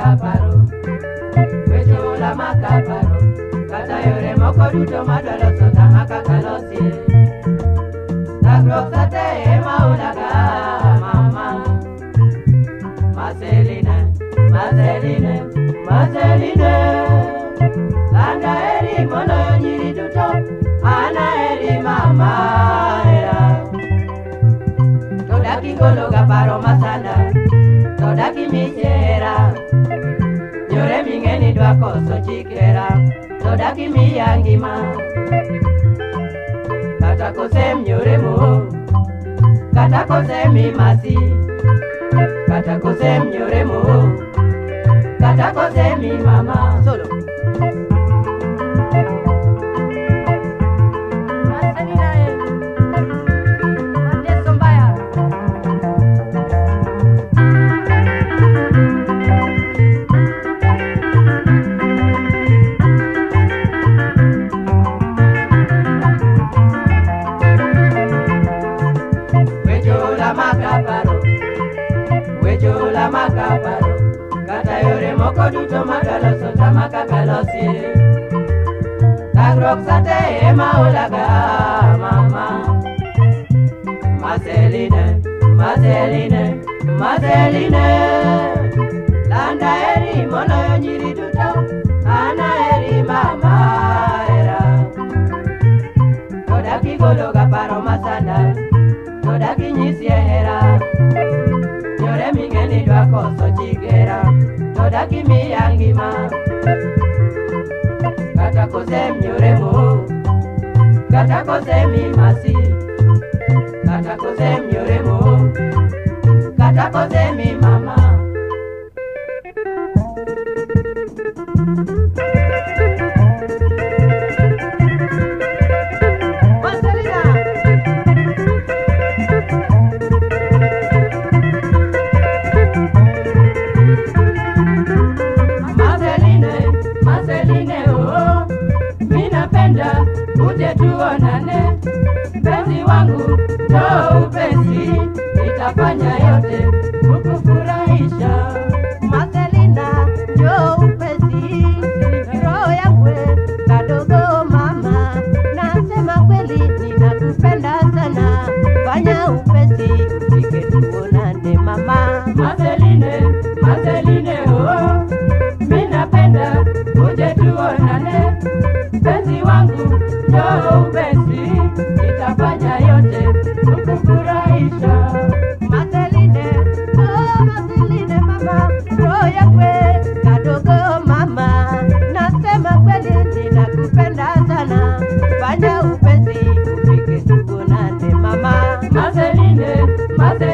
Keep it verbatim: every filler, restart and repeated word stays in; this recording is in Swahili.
makaparo, wechola makaparo, kata yore moko duto madwalo sota makakalosie. Dagruok sate ema ulaga mama. Marceline, Marceline, Marceline, landa eri mono nyiri duto, ana eri mama era. Todaki golo gaparo masanda, todaki michera, nyore mingeni dwa koso chikera, todaki miyangima, kata kosem nyore mo, kata kosem mimasi, kata kosem nyore mo, kata kosem mama. Solo. Wechola makaparo, kata yore moko duto madwalo sota makakalosie. Dagruok sate ema ulaga mama. Marceline, Marceline, Marceline, landa eri mono nyiri duto, ana eri mama era. Todaki golo gaparo masanda, todaki nyisi hera, nyore mingeni dwa koso chikera, todaki miyangima, kata kosem nyore mo, kata kosem mimasi, kata kosem nyore mo, kata kosem mama. Uje tuonane, mpenzi wangu, njoo upenzi, nitafanya yote kukufurahisha. Marcelina, njoo upenzi, roho yangu kadogo mama, nasema kweli ninakupenda sana, fanya upenzi, ufike tuonane mama. Marceline, Marceline, oh, mimi napenda, uje tuonane, mpenzi wangu, njoo upenzi, nitafanya yote kukufurahisha. Marceline, oh Marceline mama, roho yangu kadogo mama, nasema kweli ninakupenda sana, fanya upenzi, ufike tuonane mama. Marceline, Marceline.